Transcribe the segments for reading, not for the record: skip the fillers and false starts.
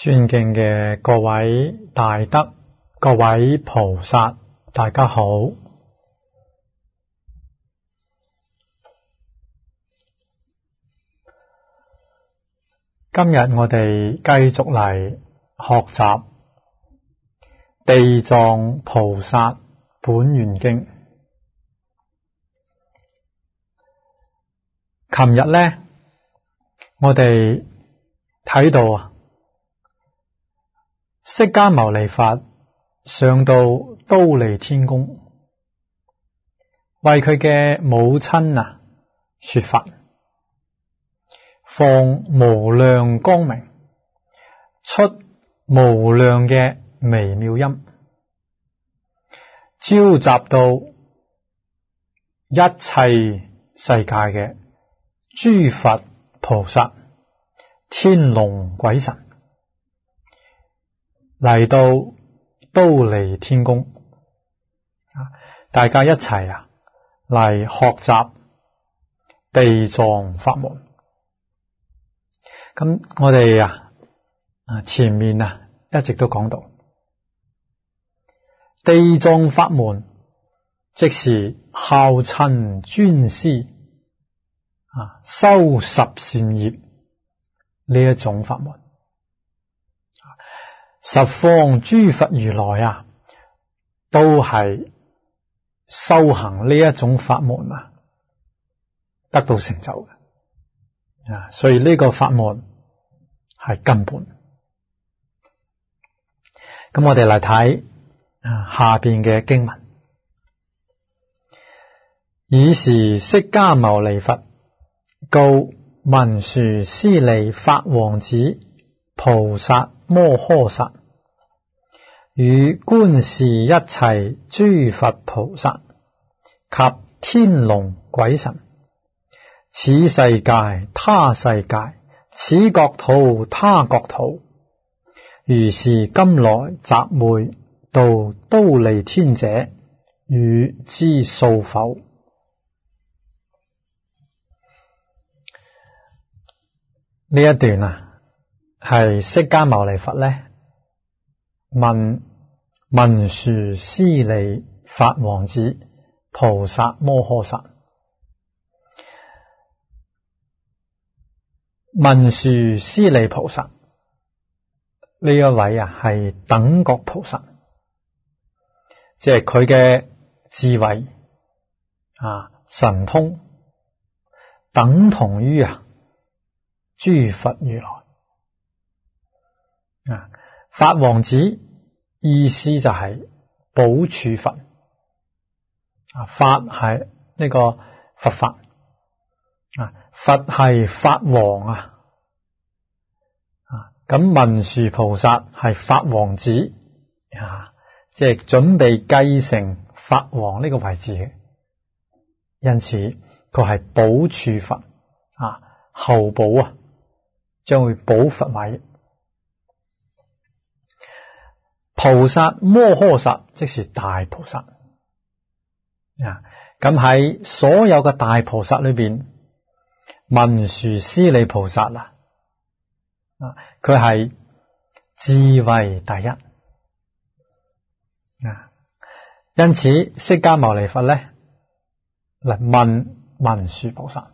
尊敬嘅各位大德、各位菩薩，大家好。今日我哋繼續嚟學習地藏菩薩本願經。琴日呢，我哋睇到釋迦牟尼佛上到忉利天宮，為佢嘅母親說法，放無量光明，出無量嘅微妙音，召集到一切世界嘅諸佛菩薩、天龍鬼神嚟到忉利天宮，大家一齊嚟學習地藏法門。咁我哋前面一直都講到地藏法門，即是孝親尊師修十善業呢一種法門。十方諸佛如來都係修行呢一種法門得到成就嘅。所以呢個法門係根本。咁我哋嚟睇下邊嘅經文。爾時釋迦牟尼佛告文殊師利法王子菩薩摩訶薩，與觀視一切諸佛菩薩及天龍鬼神，此世界他世界，此國土他國土，如是今來集會到忉利天者，汝知數否？呢一段係釋迦牟尼佛問文殊師利法王子菩薩摩訶薩。文殊師利菩薩呢一位係等覺菩薩，即係佢嘅智慧神通等同於諸佛如來。法王子意思就係寶柱佛，法係呢個佛法，佛係法王咁文殊菩薩係法王子，即係準備繼承法王呢個位置嘅，因此佢係寶柱佛後寶將會寶佛位。菩薩摩訶薩即是大菩薩，咁喺所有嘅大菩薩裏邊，文殊師利菩薩佢係智慧第一，因此釋迦牟尼佛嚟問文殊菩薩，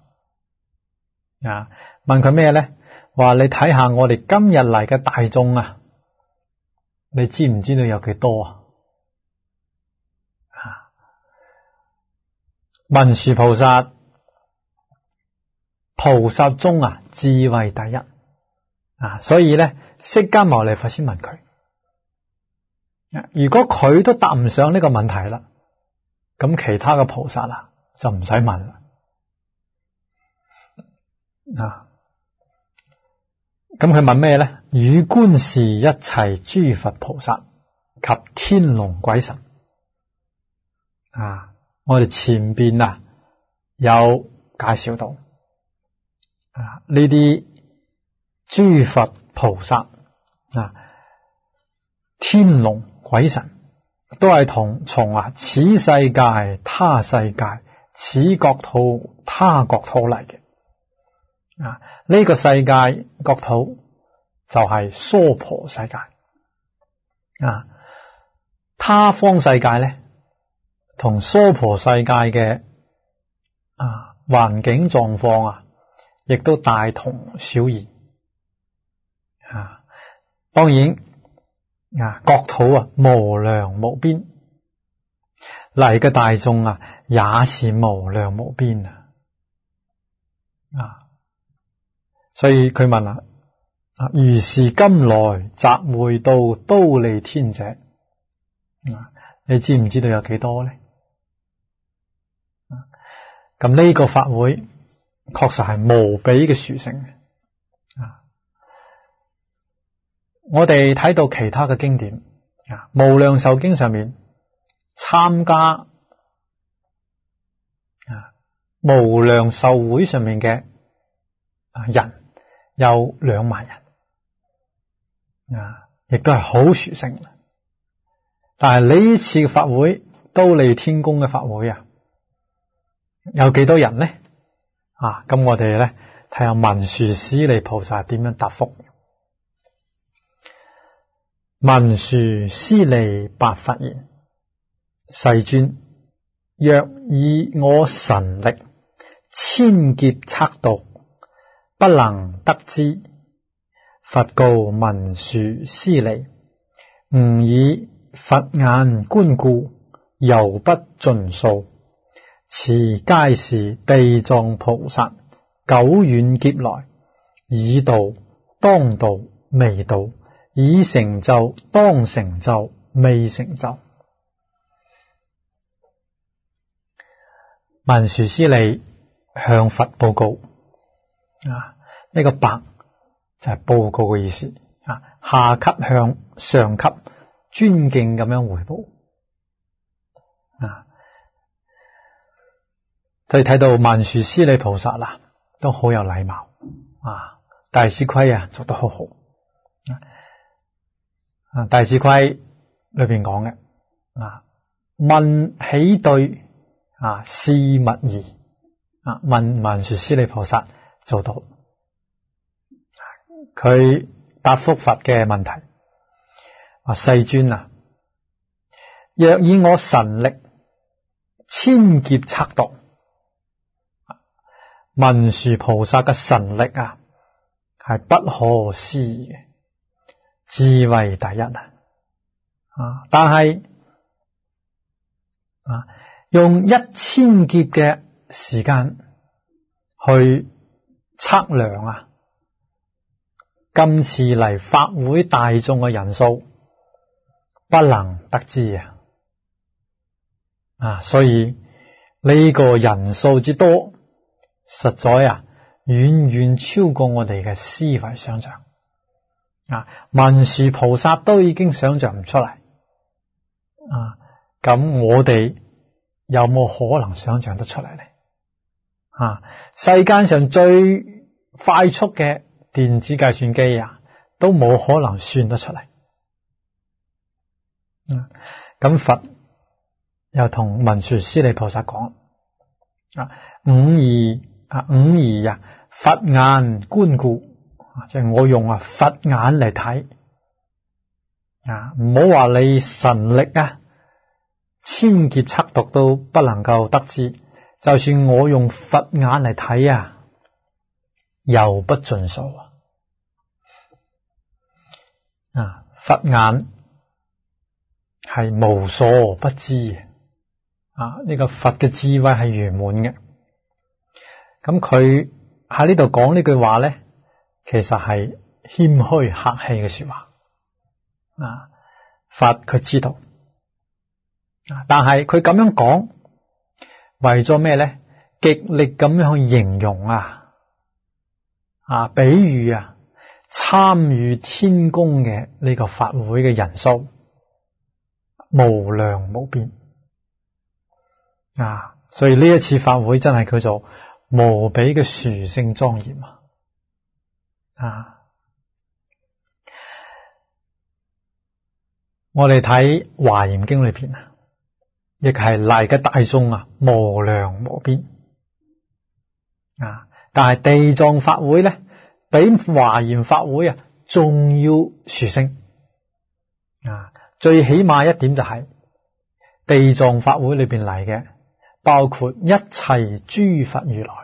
問佢咩呢？話你睇下我哋今日嚟嘅大眾你知唔知道有幾多文殊菩薩菩薩中智慧第一所以呢，釋迦牟尼佛先問佢。如果佢都答唔上呢個問題啦，咁其他嘅菩薩就唔使問啦。咁佢問咩呢？與觀視一切諸佛菩薩及天龍鬼神。我哋前邊有介紹到呢啲諸佛菩薩天龍鬼神都係從此世界他世界，此國土他國土嚟嘅。呢個世界國土就係娑婆世界啊。他方世界咧，同娑婆世界嘅環境狀況啊，亦都大同小異啊。當然啊，國土啊無量無邊，嚟嘅大眾啊也是無量無邊啊。所以佢問啦，如是今來集會到忉利天者，你知唔知道有幾多呢？咁呢個法會確實係無比嘅殊勝。我哋睇到其他嘅經典，無量壽經上面參加無量壽會上面嘅人有2萬人，亦都係好殊勝。但係呢次嘅法會，忉利天宮嘅法會有幾多人呢？咁我哋咧睇下文殊師利菩薩點樣答覆。文殊師利白佛言：世尊，若以我神力千劫測度，不能得知。佛告文殊師利：吾以佛眼觀顧，猶不盡數。此皆是地藏菩薩久遠劫來，已度當度未度，已成就當成就未成就。文殊師利向佛報告，呢個白就係報告嘅意思。下級向上級尊敬咁樣回報。所以睇到文殊師利菩薩啦，都好有禮貌。大師規做得好好。大師規裏邊講嘅，問起對事勿疑。問文殊師利菩薩做到，佢答覆佛嘅問題，世尊若以我神力千劫測度，文殊菩薩嘅神力係不可思議嘅，智慧第一但係用1000劫嘅時間去測量今次嚟法會大眾嘅人數，不能得知所以呢個人數之多，實在遠遠超過我哋嘅思維想象。文殊菩薩都已經想象唔出嚟，咁我哋有冇可能想象得出嚟呢？世間上最快速嘅電子計算機都冇可能算得出嚟。咁佛又同文殊師利菩薩講，吾以佛眼觀顧，即係我用佛眼嚟睇，唔好話你神力千劫測度都不能夠得知，就算我用佛眼嚟睇又不盡數。佛眼係無所不知嘅，呢個佛嘅智慧係圓滿嘅。咁佢喺呢度講呢句話咧，其實係謙虛客氣嘅說話。佛佢知道，但係佢咁樣講，為咗咩咧？極力咁樣去形容比喻參與天宮嘅呢個法會嘅人數無量無邊所以呢一次法會真係叫做無比嘅殊勝莊嚴我哋睇華嚴經裏邊亦係嚟嘅大眾無量無邊但係地藏法會咧，比華嚴法會重要殊勝啊！最起碼一點就係地藏法會裏邊嚟嘅，包括一切諸佛如來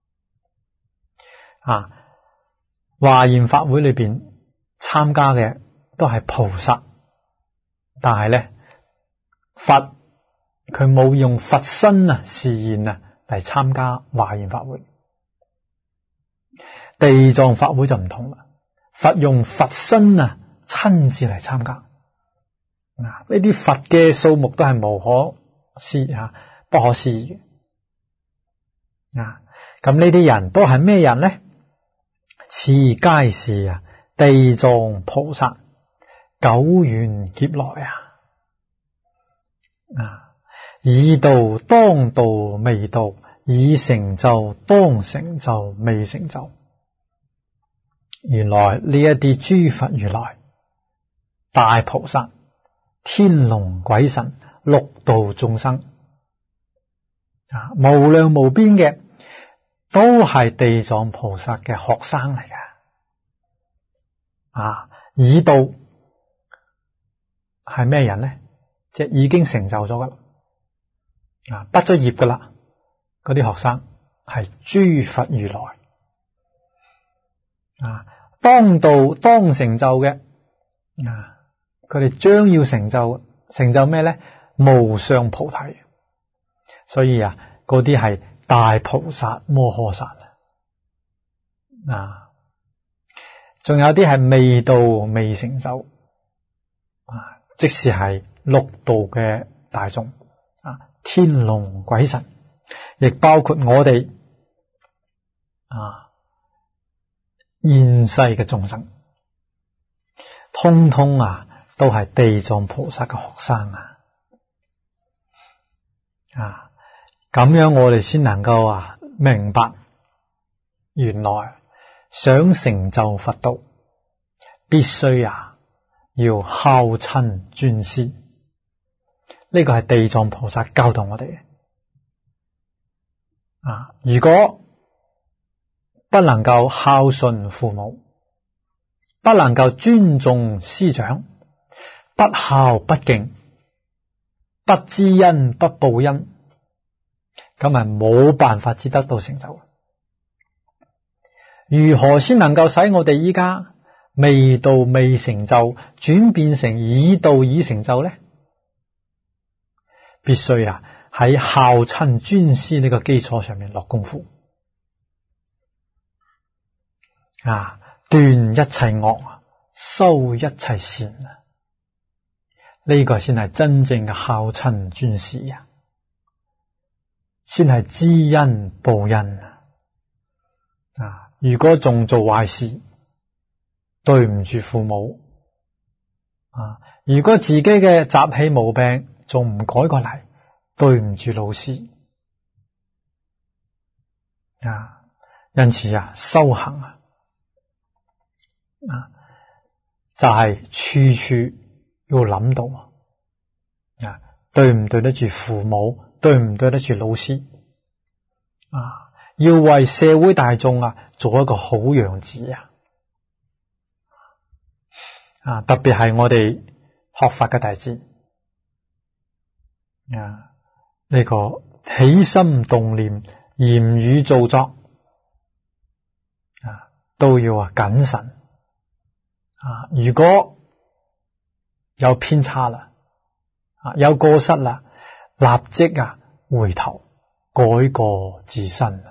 啊！華嚴法會裏邊參加嘅都係菩薩，但係咧佛佢冇用佛身示現嚟參加華嚴法會。地藏法會就唔同啦，佛用佛身親自嚟參加。呢啲佛嘅數目都係無可思議不可思議嘅。咁呢啲人都係咩人呢？此皆是地藏菩薩久遠劫來已度當度未度，已成就當成就未成就。原來呢一啲諸佛如來、大菩薩、天龍鬼神、六道眾生無量無邊嘅，都係地藏菩薩嘅學生嚟嘅。已度係咩人呢？即係已經成就咗噶啦，畢咗業噶啦，嗰啲學生係諸佛如來。當道當成就嘅，佢哋將要成就咩呢？無上菩提。所以嗰啲係大菩薩摩訶薩仲有啲係未到未成就即使係六道嘅大眾天龍鬼神，亦包括我哋現世嘅眾生，通通都係地藏菩薩嘅學生咁樣我哋先能夠明白，原來想成就佛道，必須要孝親尊師。呢個係地藏菩薩教導我哋嘅。如果不能夠孝順父母，不能夠尊重師長，不孝不敬，不知恩不報恩，咁係冇辦法至得到成就。如何先能夠使我哋依家未到未成就轉變成已到已成就呢？必須喺孝親尊師呢個基礎上面落功夫。斷一切惡，修一切善，呢個先係真正嘅孝親尊師先係知恩報恩如果仲做壞事，對唔住父母如果自己嘅習氣毛病仲唔改過嚟，對唔住老師因此修行就係處處要諗到對唔對得住父母，對唔對得住老師要為社會大眾做一個好樣子特別係我哋學法嘅弟子呢個起心動念、言語造作都要謹慎如果有偏差啦，有過失啦，立即回頭改過自新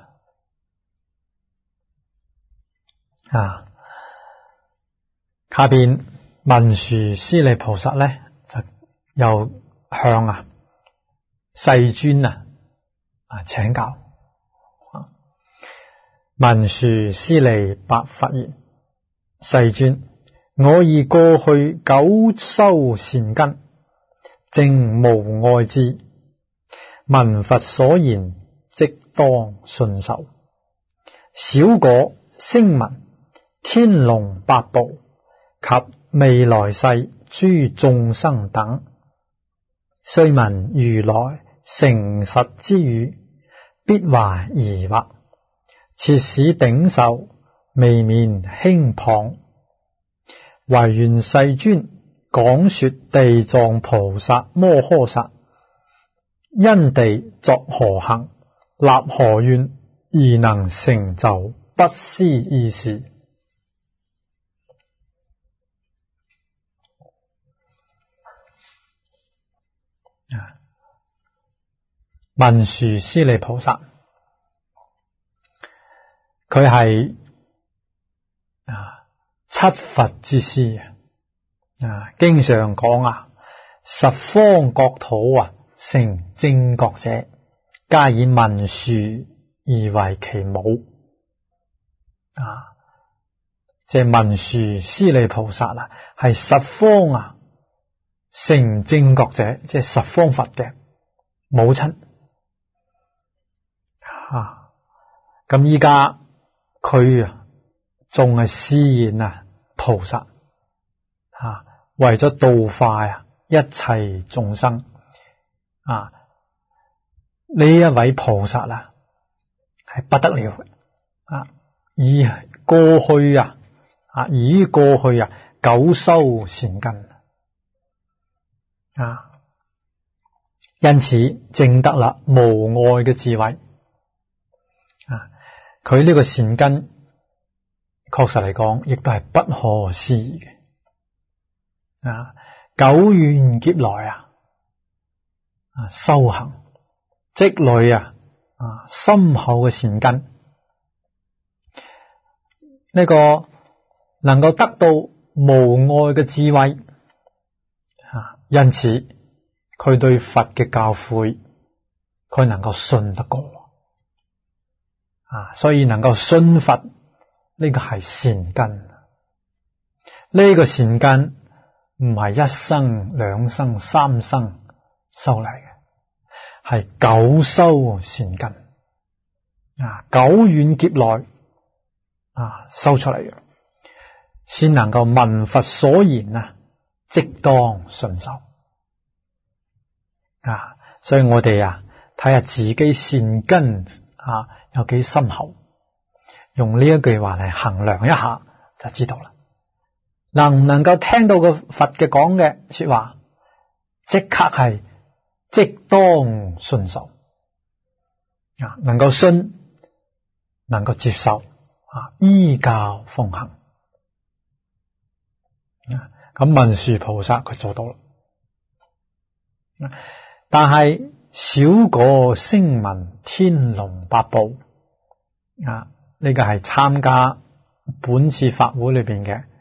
下邊文殊師利菩薩咧就又向世尊請教。文殊師利白佛言：世尊，我以過去久修善根，正無礙智，聞佛所言，即當信受。小果聲聞、天龍八部及未來世諸眾生等，雖聞如來誠實之語，必懷疑惑，切使頂受，未免輕謗。 唯願世尊講說地藏菩薩摩訶薩因地作何行，立何願，而能成就不思議事。文殊師利菩薩，佢係七佛之師經常講十方國土成正覺者，皆以文殊而為其母。即係文殊師利菩薩係十方成正覺者，即係十方佛嘅母親。咁依家佢仲係示現菩薩為咗度化一切眾生呢一位菩薩係不得了以過去以過去久修善根因此證得啦無礙嘅智慧。佢呢個善根確實嚟講亦都係不可思議嘅久遠劫來修行積累深厚嘅善根，呢個能夠得到無礙嘅智慧因此佢對佛嘅教誨佢能夠信得過所以能夠信佛呢個係善根。呢個善根唔係一生兩生三生修嚟嘅，係久修善根久遠劫來修出嚟嘅，先能夠聞佛所言即當信受所以我哋睇下自己善根有幾深厚，用呢一句話嚟衡量一下就知道啦。能唔能夠聽到個佛嘅講嘅說話，即刻係即當信受能夠信，能夠接受依教奉行咁文殊菩薩佢做到啦。但係少果聲聞天龍八部呢個係參加本次法會裏邊嘅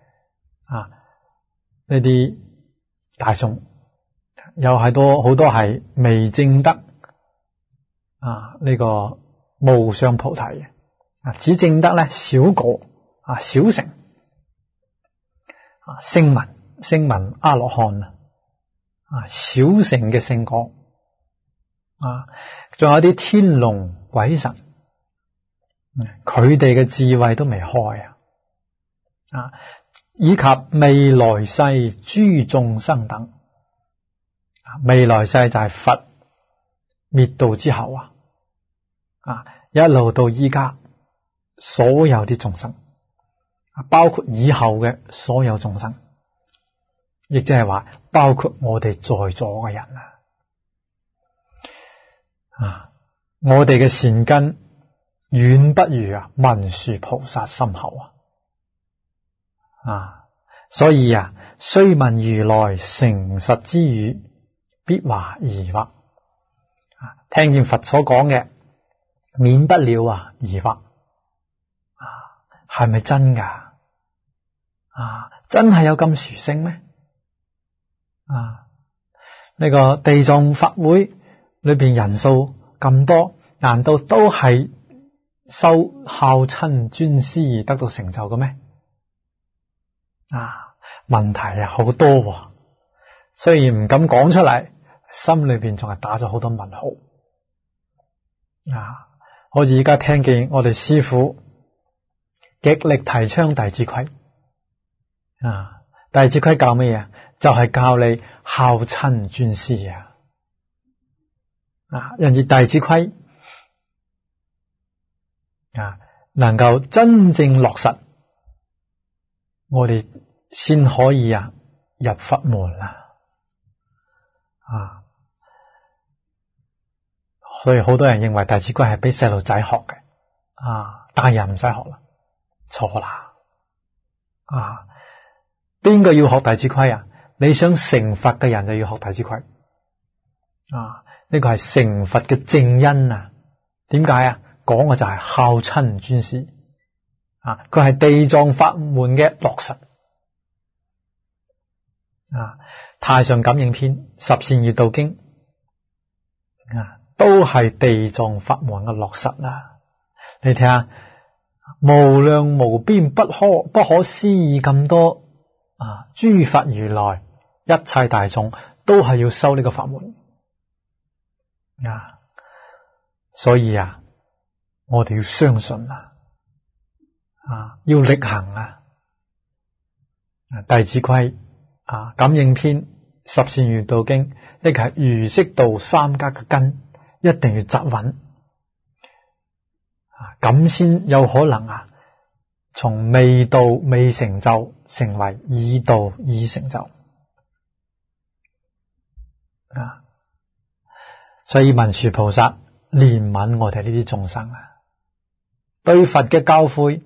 呢啲大眾，有好多係未證得呢個無上菩提嘅只證得少果小乘聲聞阿羅漢小乘嘅聖果仲有啲天龍鬼神，佢哋嘅智慧都未開以及未來世諸眾生等，未來世就係佛滅度之後一路到依家所有啲眾生，包括以後嘅所有眾生，亦即係話包括我哋在座嘅人我哋嘅善根遠不如文殊菩薩深厚所以雖聞如來誠實之語，必話疑惑聽見佛所講嘅，免不了疑惑係咪真㗎真係有咁殊勝咩呢個地藏法會裏邊人數咁多，難道都係修孝親尊師而得到成就嘅咩問題好多雖然唔敢講出嚟，心裏邊仲係打咗好多問號好似而家聽見我哋師父極力提倡弟子規弟子規教咩嘢？就係教你孝親尊師因此弟子規能夠真正落實我哋先可以入佛門啦。所以好多人認為《弟子規》係俾細路仔學嘅，大人唔使學啦，錯啦。邊個要學《弟子規》啊？你想成佛嘅人就要學《弟子規》。呢個係成佛嘅正因啊。點解啊？講嘅就係孝親尊師。佢係地藏法門嘅落實。太上感應篇、十善業道經都係地藏法門嘅落實啦。你睇下，無量無邊不可思議咁多諸佛如來一切大眾都係要修呢個法門。所以我哋要相信要力行弟子規感應篇、十善業道經，呢個係儒釋道三家嘅根，一定要扎穩，咁先有可能從未道未成就成為已道已成就。所以文殊菩薩憐憫我哋呢啲眾生對佛嘅教誨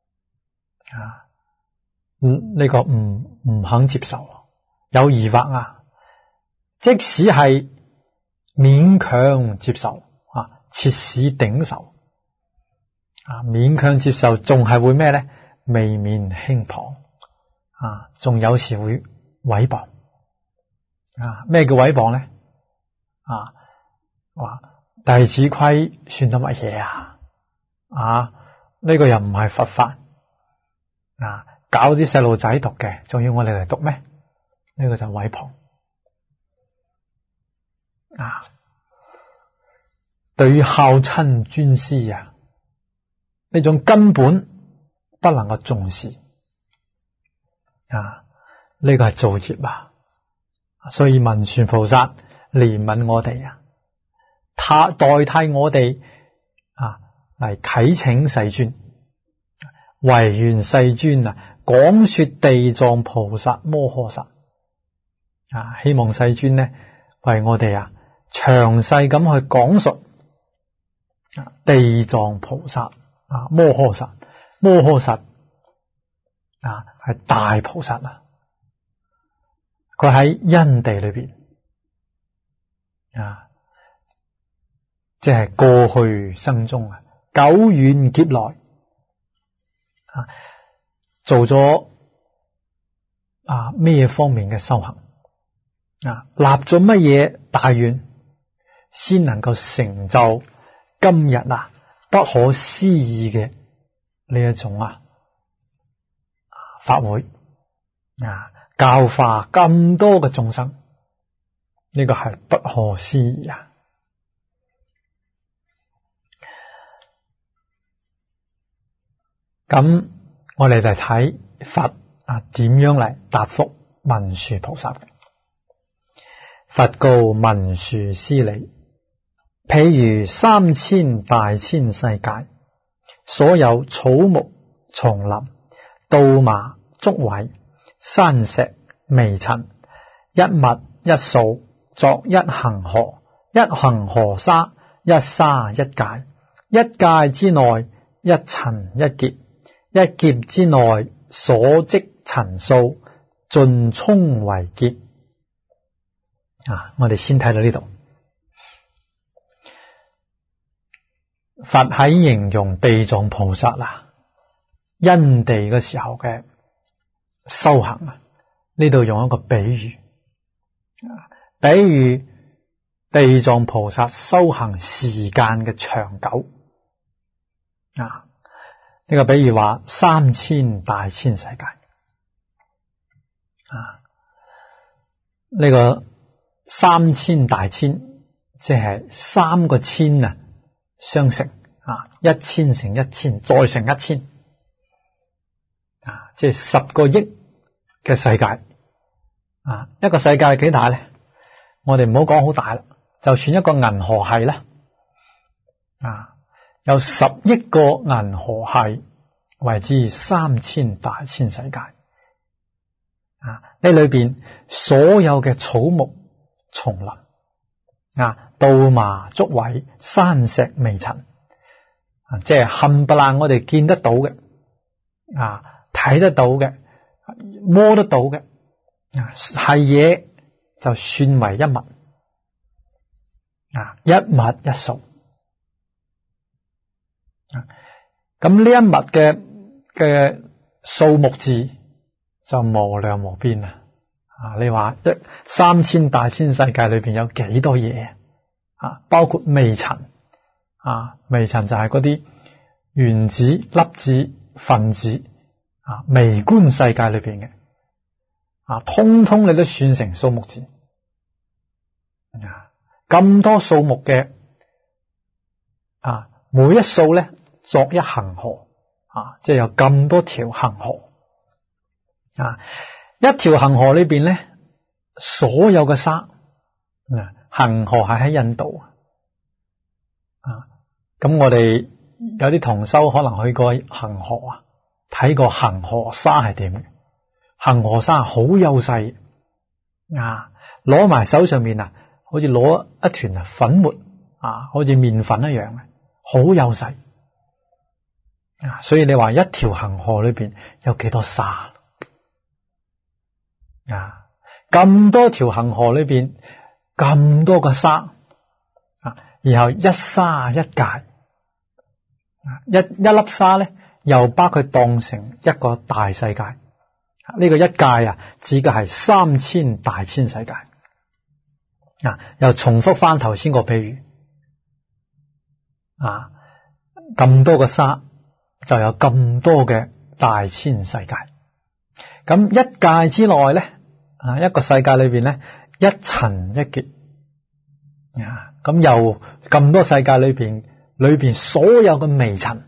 呢個唔肯接受，有疑惑即使係勉強接受切使頂受勉強接受，仲係會咩呢？未免輕謗仲有時會毀謗咩叫毀謗呢？話弟子規算得乜嘢呢個又唔係佛法搞啲細路仔讀嘅，仲要我哋嚟讀咩？呢個就毀謗對於孝親尊師呢種根本不能夠重視呢個係造業所以文殊菩薩憐憫我哋代替我哋嚟啟請世尊，唯願世尊講說地藏菩薩摩訶薩希望世尊呢為我哋詳細咁去講述地藏菩薩摩訶薩。摩訶薩係大菩薩佢喺因地裏邊即係過去生中久遠劫來做咗咩方面嘅修行立咗乜嘢大願，先能夠成就今日不可思議嘅呢一種法會教化咁多嘅眾生，呢個係不可思議咁我哋就睇佛點樣嚟答覆文殊菩薩嘅。佛告文殊師利：譬如3000大千世界，所有草木叢林、稻麻竹葦、山石微塵，一物一數，作一恒河，一恒河沙，一沙一界，一界之內一塵一劫，一劫之內所積塵數，盡充為劫。我哋先睇到呢度，佛喺形容地藏菩薩因地嘅時候嘅修行呢度用一個比喻，比喻地藏菩薩修行時間嘅長久呢個比喻話3000大千世界呢個3000大千即係3個千相乘1000乘1000再乘1000即係10個億嘅世界一個世界係幾大咧？我哋唔好講好大啦，就算一個銀河系啦有10億個銀河系為之3000大千世界呢裏邊所有嘅草木叢林稻麻竹葦山石微塵，即係冚唪唥我哋見得到嘅睇得到嘅摸得到嘅係嘢，就算為一物一物一數。咁呢一物嘅數目字就無量無邊啦。你話3000大千世界裏邊有幾多嘢包括微塵微塵就係嗰啲原子、粒子、分子微觀世界裏邊嘅通通你都算成數目字。咁多數目嘅每一數咧作一恒河即係有咁多條恒河一條恒河裏邊咧，所有嘅沙恒河係喺印度咁我哋有啲同修可能去過恒河睇過恒河沙係點嘅。恒河沙好幼細攞埋手上面好似攞一團粉末好似麵粉一樣嘅，好幼細所以你話一條恒河裏邊有幾多沙咁多條恒河裏邊咁多個沙然後一沙一界一粒沙咧又把佢當成一個大世界。呢個一界指嘅係3000大千世界又重複翻頭先個譬喻咁多個沙就有咁多嘅大千世界。咁一界之內咧一個世界裏邊咧一塵一劫咁又咁多世界裏邊所有嘅微塵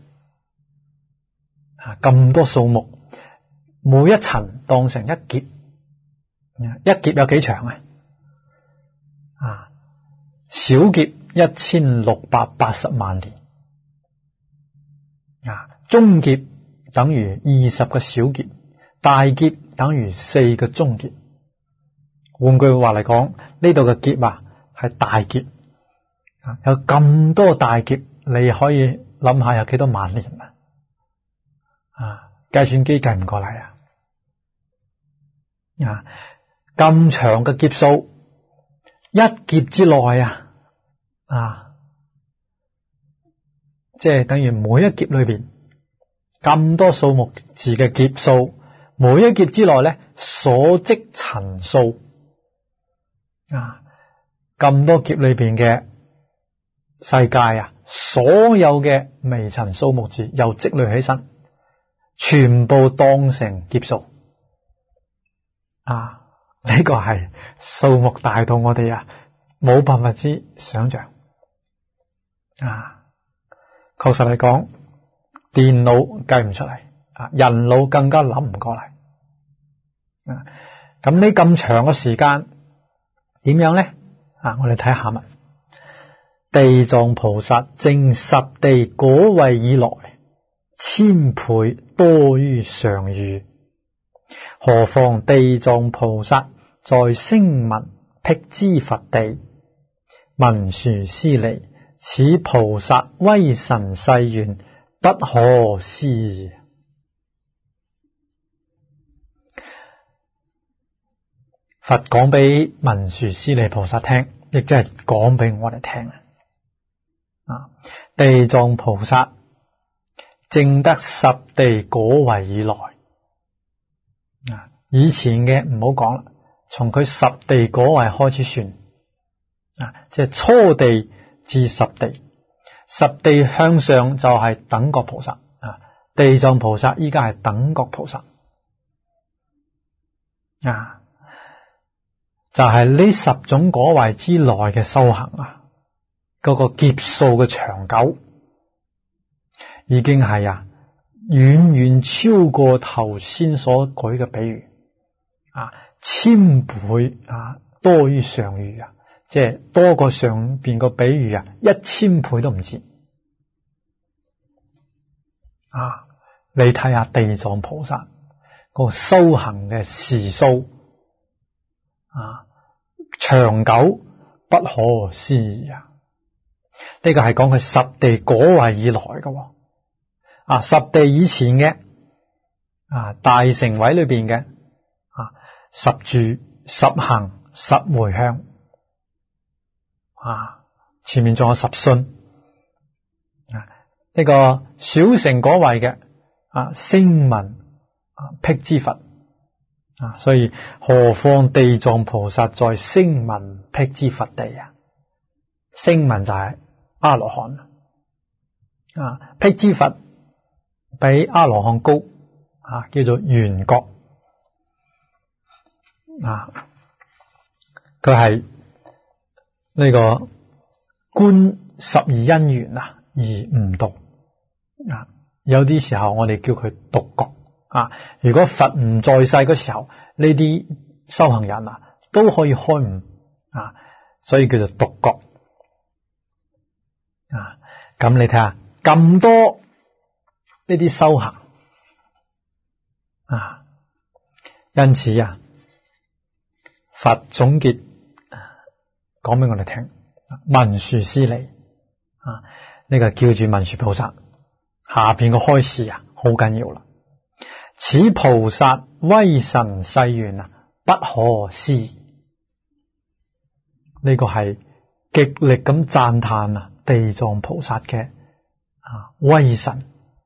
咁多數目，每一塵當成一劫。一劫有幾長小劫1680萬年中劫等於20個小劫，大劫等於4個中劫。換句話嚟講，呢度嘅劫係大劫有咁多大劫，你可以諗下有幾多萬年計算機計唔過嚟咁長嘅劫數，一劫之內即係等於每一劫裏邊咁多數目字嘅劫數，每一劫之內咧所積塵數咁多劫裏邊嘅世界所有嘅微塵數目字又積累起身，全部當成劫數呢個係數目大到我哋冇辦法之想象確實嚟講，電腦計唔出嚟人腦更加諗唔過嚟咁呢咁長嘅時間點樣咧我哋睇下文。地藏菩薩證十地果位以來，1000倍多於上喻，何況地藏菩薩在聲聞辟支佛地，文殊師利，此菩薩威神誓願不可思議。佛講俾文殊師利菩薩聽，亦即係講俾我哋聽地藏菩薩證得十地果位以來以前嘅唔好講啦，從佢十地果位開始算即係初地至十地，十地向上就係等覺菩薩地藏菩薩依家係等覺菩薩就係呢10種果位之內嘅修行嗰個劫數嘅長久已經係遠遠超過頭先所舉嘅比喻1000倍多於上喻即係多過上邊個比喻1000倍都唔止你睇下地藏菩薩個修行嘅時數啊，長久不可思議啊！呢個係講佢十地果位以來嘅，啊，十地以前嘅啊，大乘位裏邊嘅啊，十住、十行、十回向啊，前面仲有十信啊，呢個小乘果位嘅啊，聲聞啊，辟支佛啊，所以何況地藏菩薩在聲聞辟支佛地啊？聲聞就係阿羅漢啊，辟支佛比阿羅漢高啊，叫做緣覺啊，佢係呢個觀十二因緣啊而悟道啊，有啲時候我哋叫佢獨覺啊。如果佛唔在世嗰時候，呢啲修行人啊都可以開悟啊，所以叫做獨覺啊。咁你睇下咁多呢啲修行啊，因此啊，佛總結講俾我哋聽，文殊師利啊，呢個叫住文殊菩薩下邊個開示啊，好緊要啦。此菩薩威神誓願啊，不可思議。呢個係極力咁讚嘆啊，地藏菩薩嘅啊威神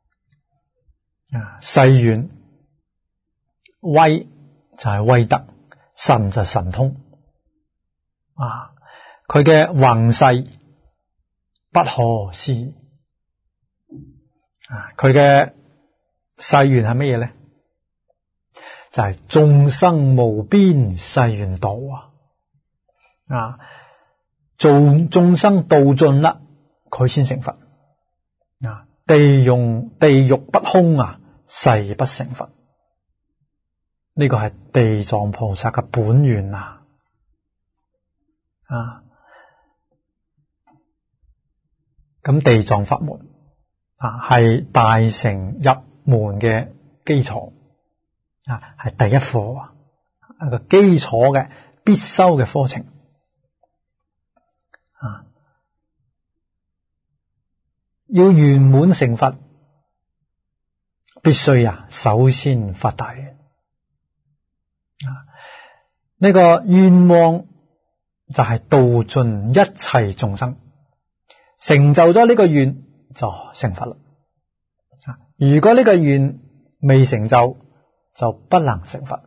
啊，誓願威就係威德，神就係神通啊，佢嘅宏誓不可思議啊，佢嘅誓願係乜嘢咧？就係眾生無邊誓願度啊！做眾生度盡啦，佢先成佛啊！地獄不空啊，誓不成佛。呢個係地藏菩薩嘅本願啊！咁地藏法門啊，係大乘入門嘅基礎啊，係第一課啊，一個基礎嘅必修嘅課程啊。要圓滿成佛，必須啊，首先發大願啊。呢個願望就係度盡一切眾生，成就咗呢個願就成佛啦。如果呢個願未成就，就不能成佛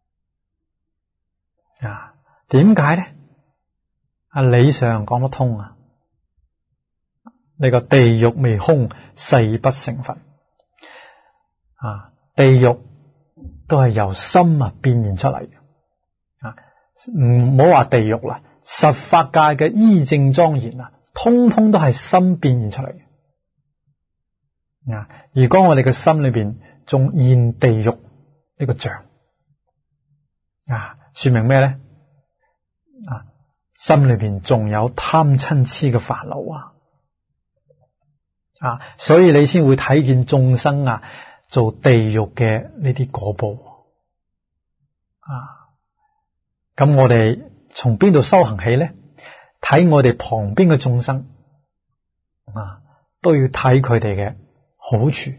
啊？點解咧？理上講得通啊。呢個地獄未空，誓不成佛啊！地獄都係由心啊變現出嚟嘅啊！唔好話地獄啦，十法界嘅依正莊嚴啊，通通都係心變現出嚟嘅啊！如果我哋嘅心裏邊仲現地獄呢個像啊，說明咩咧？啊，心裏邊仲有貪嗔癡嘅煩惱啊，所以你先會睇見眾生啊做地獄嘅呢啲果報啊。咁我哋從邊度修行起咧？睇我哋旁邊嘅眾生啊，都要睇佢哋嘅好處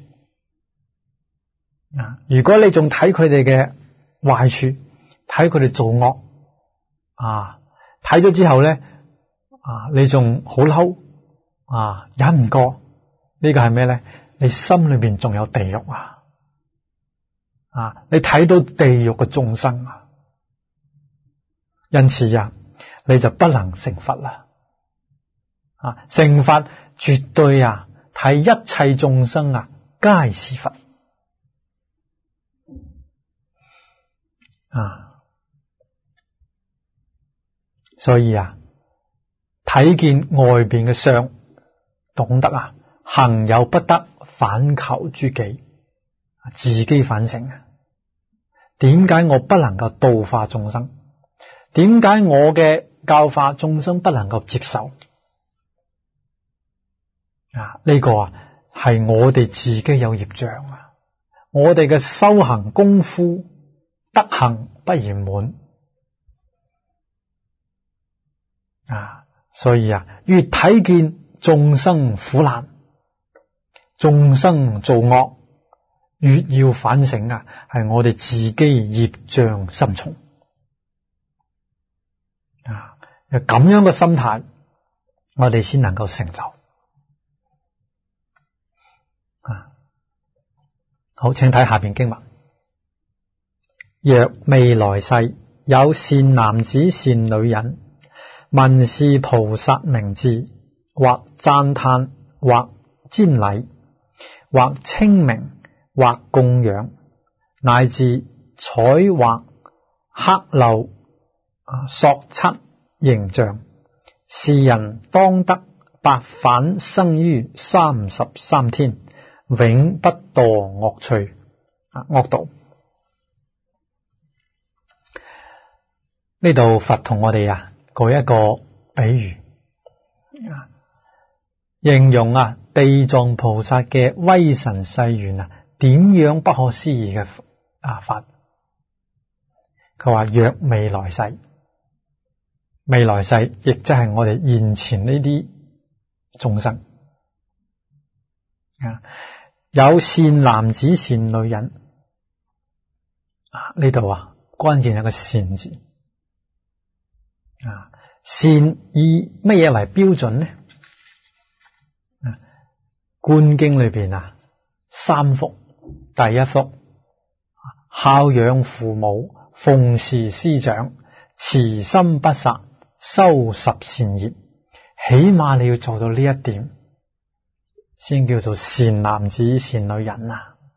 啊。如果你仲睇佢哋嘅壞處，睇佢哋做惡啊，睇咗之後咧啊，你仲好嬲啊，忍唔過。呢個係咩咧？你心裏邊仲有地獄啊！你睇到地獄嘅眾生啊，因此啊，你就不能成佛啦！成佛絕對啊，睇一切眾生啊，皆是佛啊！所以啊，睇見外邊嘅相，懂得啊。行有不得，反求諸己，自己反省啊！點解我不能夠度化眾生？點解我嘅教化眾生不能夠接受？呢個啊係我哋自己有業障啊！ 我哋嘅修行功夫德行不圓滿所以越睇見眾生苦難，眾生造惡，越要反省係我哋自己業障深重有咁樣嘅心態，我哋先能夠成就好，請睇下邊經文。若未來世有善男子善女人，聞是菩薩名字，或讚歎，或瞻禮，或稱名，或供養，乃至彩畫、刻鏤、塑漆形象，是人當得百返生於33天，永不墮惡趣惡道。呢度佛同我哋舉一個比喻，形容地藏菩薩嘅威神誓願點樣不可思議嘅法。佢話若未來世，未來世亦即係我哋現前呢啲眾生有善男子善女人呢度關鍵有個善字善以乜嘢為標準呢？觀經裏邊三福，第一福孝養父母，奉事師長，慈心不殺，修十善業，起碼你要做到呢一點先叫做善男子善女人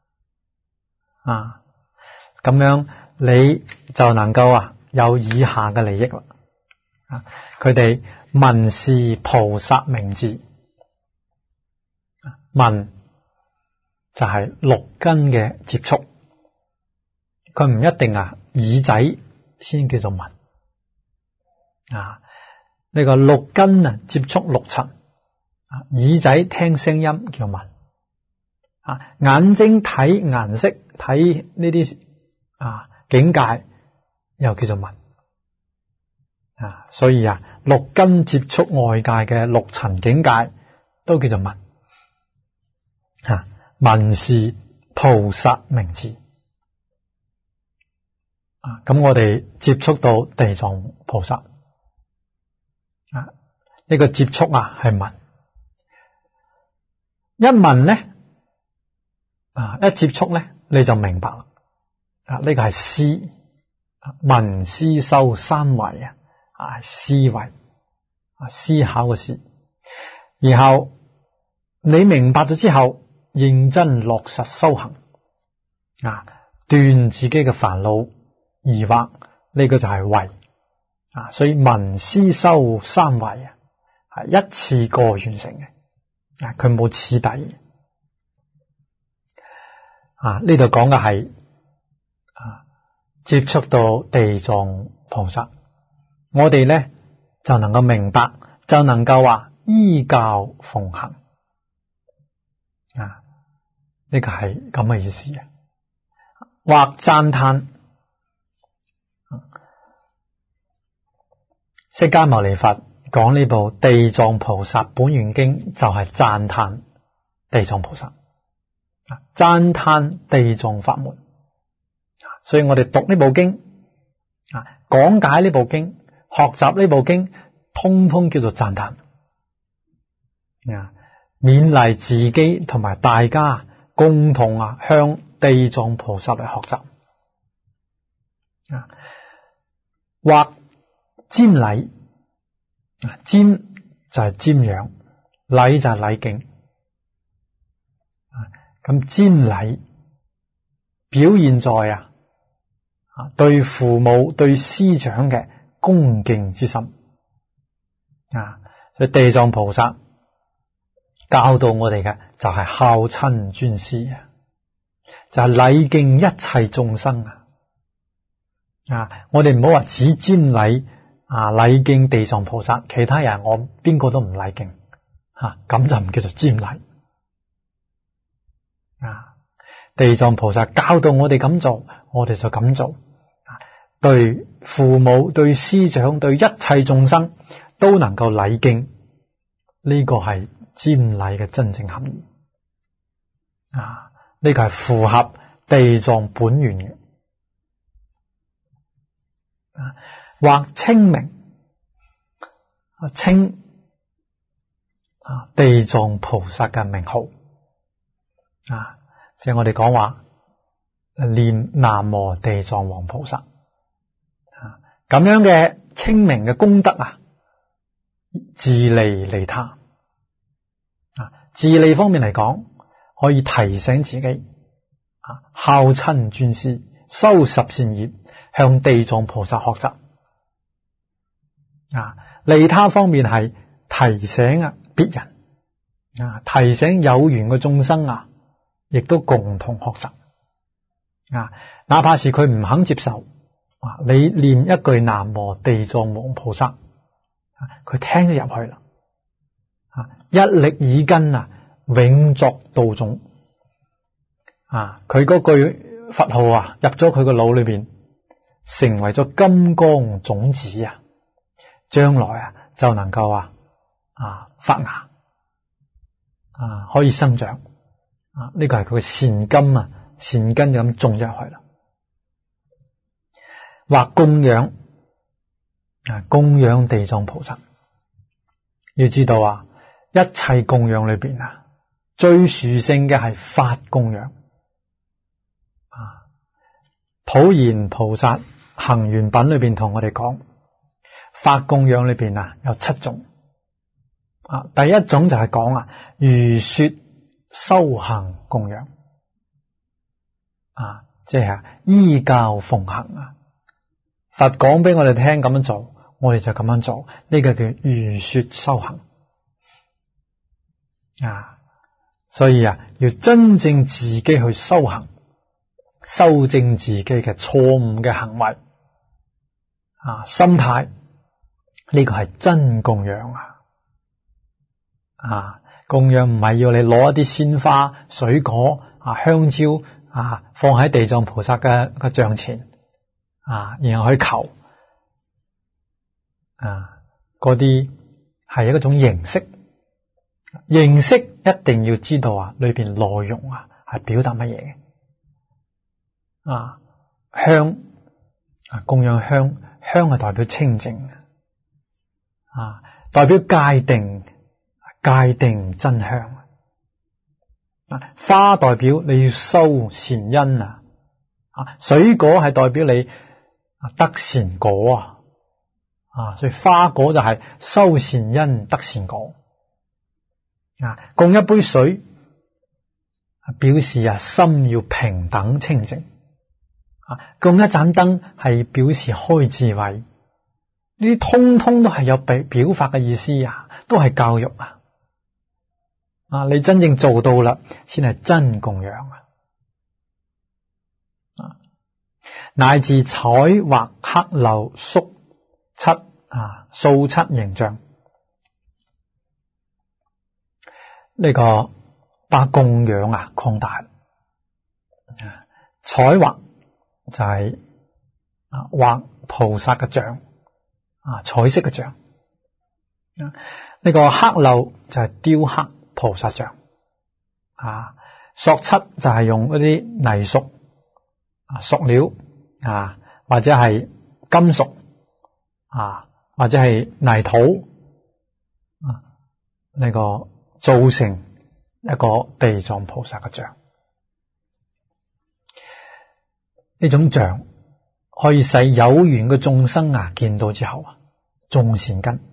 咁樣你就能夠有以下嘅利益啦。佢哋聞是菩薩名字，聞就係六根嘅接觸，佢唔一定耳仔先叫做聞呢個六根接觸六塵，耳仔聽聲音叫聞眼睛睇顏色睇呢啲境界又叫做聞所以六根接觸外界嘅六塵境界都叫做聞聞是菩薩名字咁我哋接觸到地藏菩薩呢個接觸係聞，一聞呢一接觸呢你就明白啦呢個係思聞思修三維思維思考嘅思，然後你明白咗之後認真落實修行斷自己嘅煩惱疑惑，呢個就係慧所以聞思修三維係一次過完成嘅佢冇次第呢度講嘅係接觸到地藏菩薩，我哋呢就能夠明白，就能夠依教奉行呢個係咁嘅意思或讚歎，釋迦牟尼佛講呢部《地藏菩薩本願經》就係讚歎地藏菩薩，讚歎地藏法門。所以我哋讀呢部經講解呢部經，學習呢部經，通通叫做讚歎勉勵自己同埋大家共同向地藏菩薩嚟學習或瞻禮，瞻就係瞻仰，禮就係禮敬咁瞻禮表現在對父母對師長嘅恭敬之心所以地藏菩薩教導我哋嘅就係孝親尊師就係禮敬一切眾生我哋唔好話只瞻禮禮敬地藏菩薩，其他人我邊個都唔禮敬咁就唔叫做瞻禮地藏菩薩教導我哋咁做，我哋就咁做。對父母、對師長、對一切眾生都能夠禮敬，呢個係瞻禮嘅真正含義。呢個係符合地藏本願嘅。或稱名，稱地藏菩薩嘅名號。即係我哋講話念南無地藏王菩薩。咁樣嘅稱名嘅功德自利利他。自利方面嚟講，可以提醒自己孝親尊師，修十善業，向地藏菩薩學習。利他方面係提醒別人，提醒有緣嘅眾生亦都共同學習。哪怕是佢唔肯接受，你念一句南無地藏王菩薩，佢聽咗入去啦，一力耳根永作道種。佢嗰句佛號入咗佢個腦裏邊，成為咗金剛種子將來就能夠發芽，可以生長。呢個係佢嘅善根善根咁種咗入去啦。或供養，供養地藏菩薩。要知道一切供養裏邊最殊勝嘅係法供養。普賢菩薩行願品裏邊同我哋講，法供養裏邊有7種。第一種就係講如說修行供養，即係依教奉行。佛講俾我哋聽咁樣做，我哋就咁樣做，呢個叫如說修行。所以要真正自己去修行，修正自己嘅錯誤嘅行為心態，呢個係真供養。供養唔係要你攞一啲鮮花、水果、香蕉放喺地藏菩薩嘅像前然後去求嗰啲係一種形式。形式一定要知道裏邊內容係表達乜嘢嘅。香供養香，香係代表清淨代表界定，界定真香。花代表你要修善因水果係代表你得善果所以花果就係修善因得善果。供一杯水表示心要平等清淨。供一盞燈係表示開智慧。呢啲通通都係有表法嘅意思都係教育你真正做到啦，先係真供養乃至彩畫刻鏤塑漆塑漆形象，呢個把供養擴大。彩畫就係畫菩薩嘅像彩色嘅像。呢個刻鏤就係雕刻菩薩像塑漆就係用嗰啲泥塑塑料或者係金屬或者係泥土呢個造成一個地藏菩薩嘅像。呢種像可以使有緣嘅眾生見到之後種善根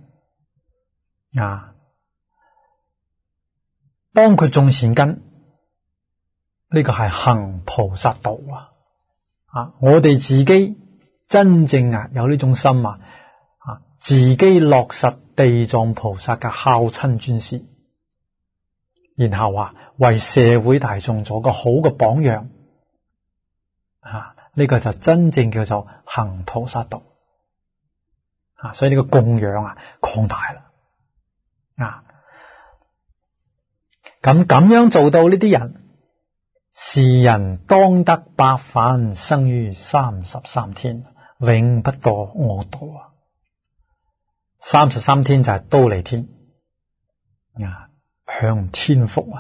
幫佢種善根，呢個係行菩薩道我哋自己真正有呢種心自己落實地藏菩薩嘅孝親尊師，然後為社會大眾做個好嘅榜樣呢個就真正叫做行菩薩道所以呢個供養擴大啦咁樣做到呢啲人， 是人當得百返，生於33天，永不墮惡道啊！33天就係忉利天享天福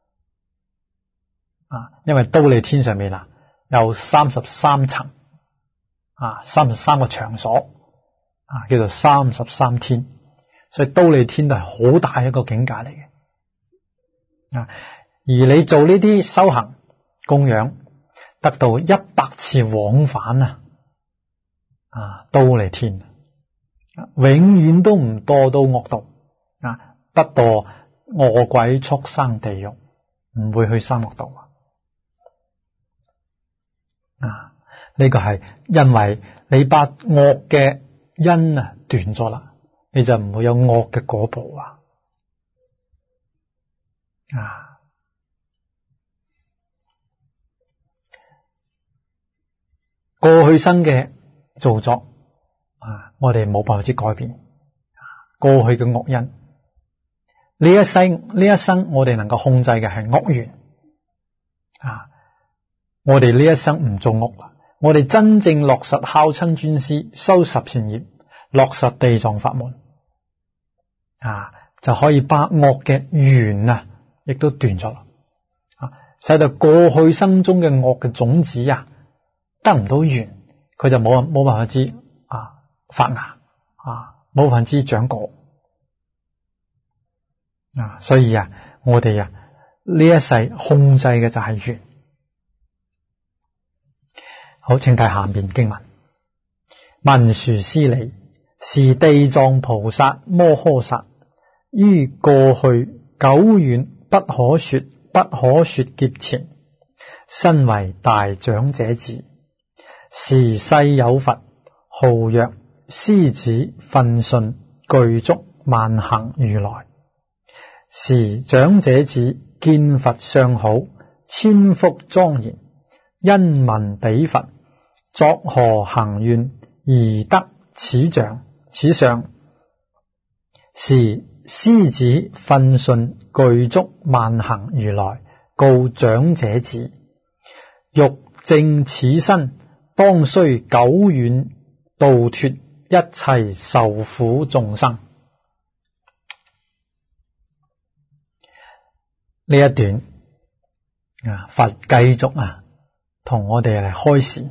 因為忉利天上面有33層33個場所叫做33天，所以忉利天都係好大一個境界嚟嘅而你做呢啲修行供養，得到100次往返忉利天，永遠都唔墮到惡道不墮餓鬼畜生地獄，唔會去生惡道呢個係因為你把惡嘅因斷咗啦，你就唔會有惡嘅果報過去生嘅造作我哋冇辦法之改變過去嘅惡因。呢一生我哋能夠控制嘅係惡緣我哋呢一生唔做惡，我哋真正落實孝親尊師，修十善業，落實地藏法門就可以把惡嘅緣亦都斷咗啦使到過去生中嘅惡嘅種子得唔到緣，佢就冇辦法之發芽冇辦法之長果所以我哋呢一世控制嘅就係緣。好，請睇下面經文：文殊師利，是地藏菩薩摩訶薩於過去久遠不可說劫前，身為大長者子。時世有佛號曰獅子奮迅具足萬行如來。時長者子見佛相好，千福莊嚴，因聞彼佛作何行願而得此相？時獅子奮迅具足萬行如來告長者子：欲證此身，當須久遠度脫一切受苦眾生。呢一段佛繼續同我哋嚟開示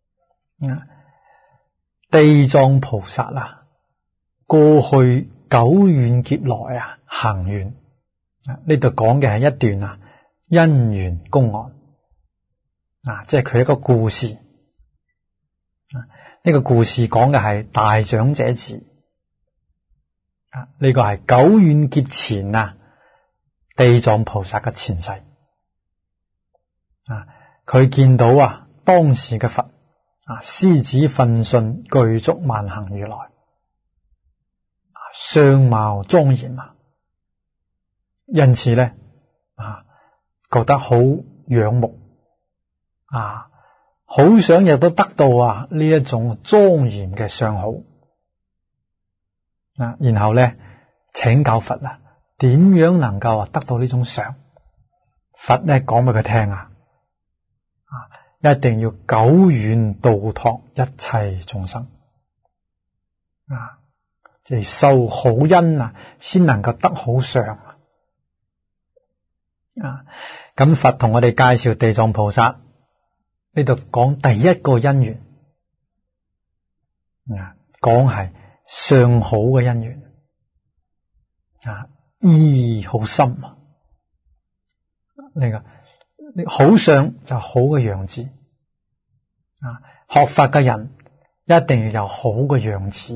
地藏菩薩過去久遠劫來行願。呢度講嘅係一段因緣公案即係佢一個故事。呢個故事講嘅係大長者子呢個係久遠劫前地藏菩薩嘅前世佢見到當時嘅佛獅子奮迅具足萬行如來，相貌莊嚴因此咧覺得好仰慕好想亦都得到呢一種莊嚴嘅相好然後咧請教佛點樣能夠得到呢種相？佛咧講俾佢聽一定要久遠度脫一切眾生即係修好因先能夠得好相咁佛同我哋介紹地藏菩薩，呢度講第一個因緣講係相好嘅因緣意好深呢個好相就好嘅樣子學法嘅人一定要有好嘅樣子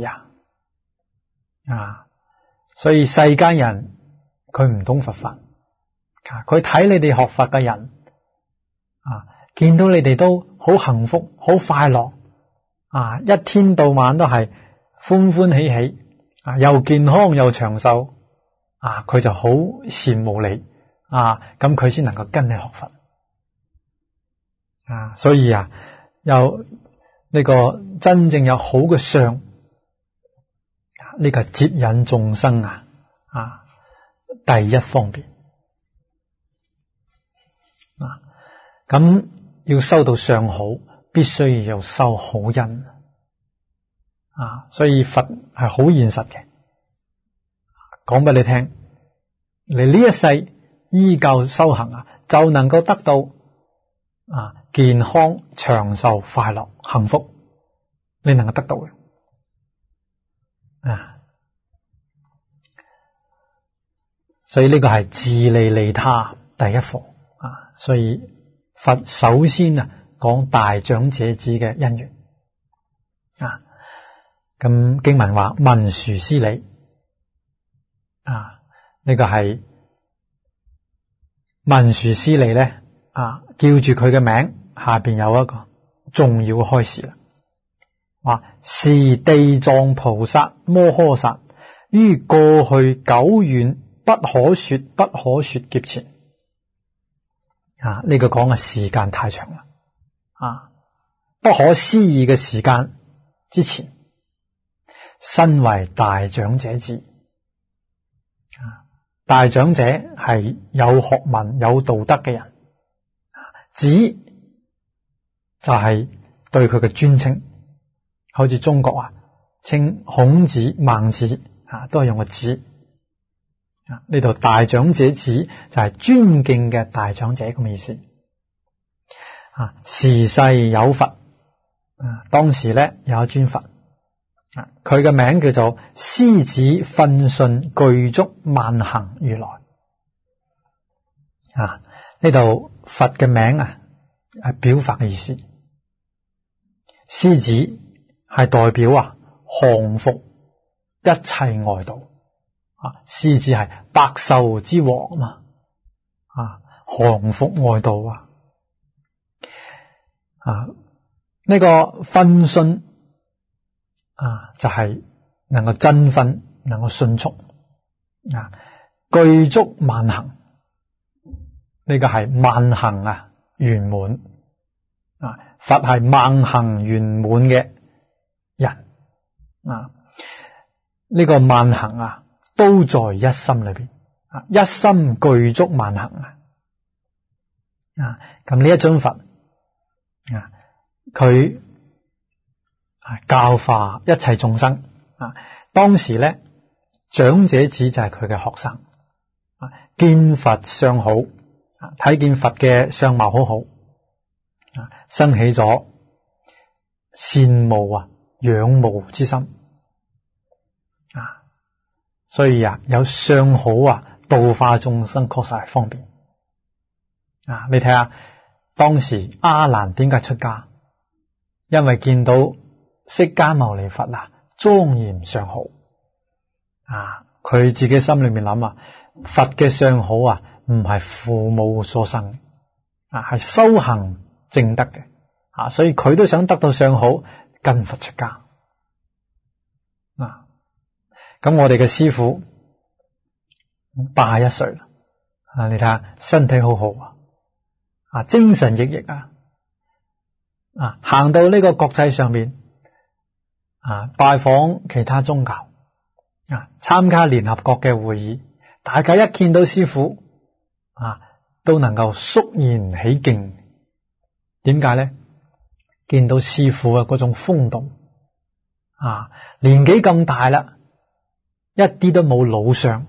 所以世間人佢唔懂佛法，佢睇你哋學法嘅人見到你哋都好幸福好快樂一天到晚都係歡歡喜喜又健康又長壽佢就好羨慕你咁佢先能夠跟你學佛所以有呢個真正有好嘅相，呢個接引眾生第一方面咁要修到上好，必須要修好因所以佛係好現實嘅，講俾你聽，你呢一世依舊修行就能夠得到健康、長壽、快樂、幸福，你能夠得到嘅所以呢個係自利利他第一課所以佛首先講大長者子嘅因緣咁經文話文殊師利呢個係文殊師利咧叫住佢嘅名，下邊有一個重要開示啦，話是地藏菩薩摩訶薩於過去久遠不可說劫前呢個講嘅時間太長啦不可思議嘅時間之前，身為大長者子大長者係有學問有道德嘅人，子就係對佢嘅尊稱，好似中國稱孔子孟子都係用個子呢度大長者子就係尊敬嘅大長者咁嘅意思時世有佛當時咧有一尊佛佢嘅名叫做獅子奮迅具足萬行如來呢度佛嘅名係表法嘅意思，獅子係代表降服一切外道獅子係百獸之王降服外道呢個奮迅就係能夠真分，能夠迅速具足萬行，呢個係萬行圓滿佛係萬行圓滿嘅人呢個萬行都在一心裏邊一心具足萬行咁呢一尊佛佢教化一切眾生當時咧長者子就係佢嘅學生見佛相好睇見佛嘅相貌好好生起咗羨慕仰慕之心所以有相好度化眾生確實係方便你睇下當時阿難點解出家，因為見到釋迦牟尼佛莊嚴相好佢自己心裏面諗佛嘅相好唔係父母所生係修行證得嘅所以佢都想得到相好，跟佛出家咁我哋嘅師父81歲啦你睇下身體好好精神奕奕行到呢個國際上面拜訪其他宗教參加聯合國嘅會議，大家一見到師父都能夠肅然起敬。點解呢？見到師父嘅嗰種風度年紀咁大啦，一啲都冇老相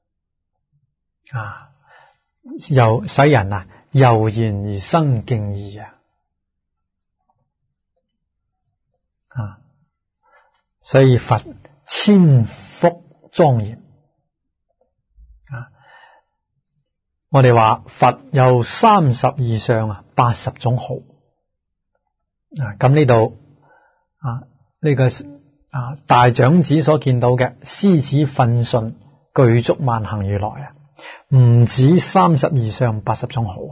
又使人油然而生敬意所以佛千福莊嚴我哋話佛有32相80種好咁呢度呢個大長子所見到嘅獅子奮迅具足萬行如來唔止32相80種好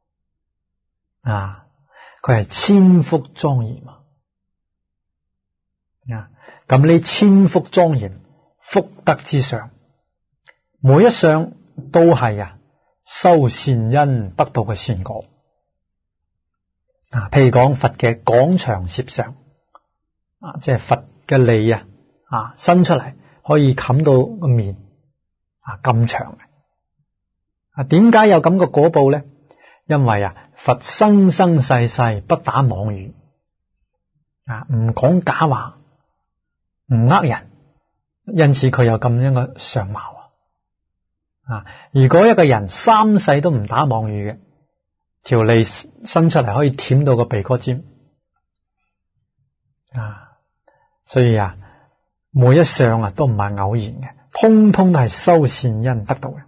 佢係千福莊嚴咁呢千福莊嚴福德之相，每一相都係修善因得到嘅善果譬如講佛嘅廣長舌相即係佛嘅脷伸出嚟可以冚到個面咁長點解有咁個果報呢？ 因為佛生生世世不打妄語，唔講假話，唔呃人，因此佢有咁樣嘅相貌。如果一個人三世都唔打妄語嘅，條脷伸出嚟可以舔到個鼻哥尖，所以每一相都唔係偶然嘅，通通都係修善因得到嘅。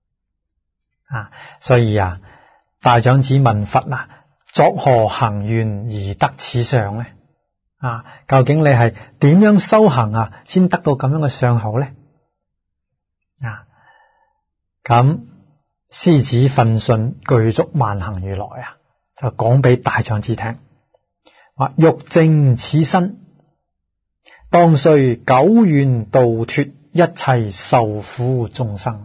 所以大長子問佛作何行願而得此相呢？究竟你係點樣修行先得到咁樣嘅相好呢？咁獅子奮迅具足萬行如來就講俾大長子聽，話欲證此身，當須久願度脫一切受苦眾生。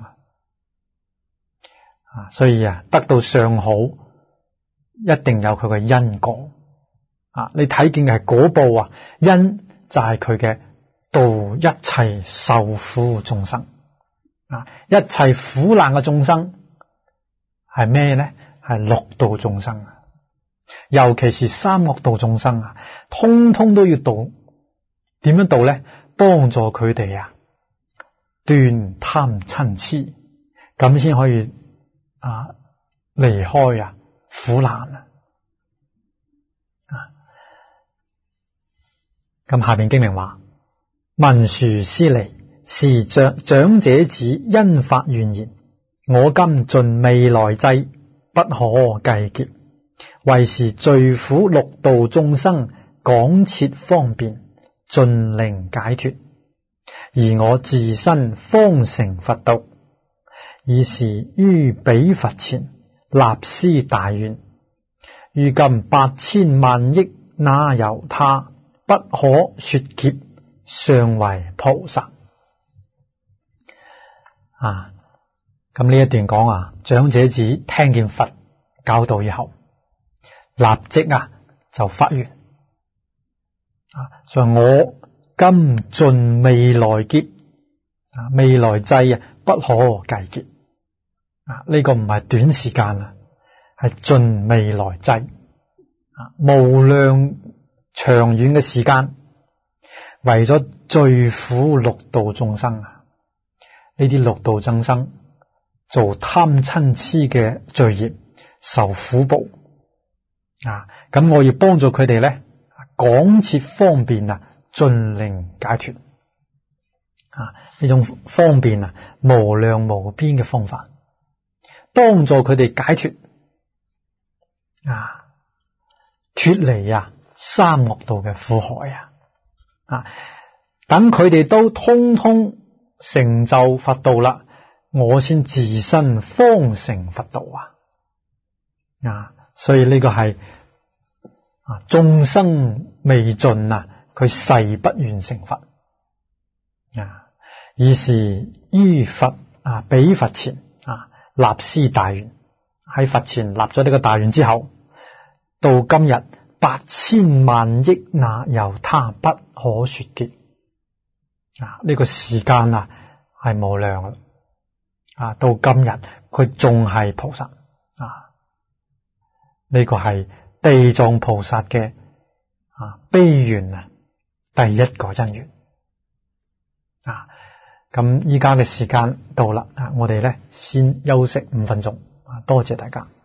所以得到相好一定有佢嘅因果。你睇見嘅係果報因就係佢嘅度一切受苦眾生。一切苦難嘅眾生係咩呢？係六道眾生，尤其是三惡道眾生通通都要度。點樣度呢？幫助佢哋斷貪嗔癡，咁先可以離開苦難。咁下邊經明話：文殊師利，是長者子因發願言，我今盡未來際，不可計劫，為是罪苦六道眾生廣設方便，盡令解脫，而我自身方成佛道，以是於彼佛前立施大願，如今8000萬億那由他，不可說劫，尚為菩薩。咁呢一段講長者子聽見佛教導以後，立即就發願，所以我今盡未來劫，未來際不可計劫。呢個唔係短時間係盡未來際，無量長遠嘅時間，為咗罪苦六道眾生。呢啲六道眾生做貪嗔癡嘅罪業，受苦報。咁我要幫助佢哋呢，廣設方便盡令解脫。呢種方便無量無邊嘅方法，幫助佢哋解脫，脫離三惡道嘅苦海。等佢哋都通通成就佛道啦，我先自身方成佛道。所以呢個係眾生未盡佢誓不願成佛。以是於佛彼佛前立施大願，喺佛前立咗呢個大願之後，到今日8000萬億那由他，不可說劫。呢個時間係無量到今日佢仲係菩薩。呢個係地藏菩薩嘅悲願第一個因緣。咁依家嘅時間到啦，我哋呢先休息5分鐘。多謝大家。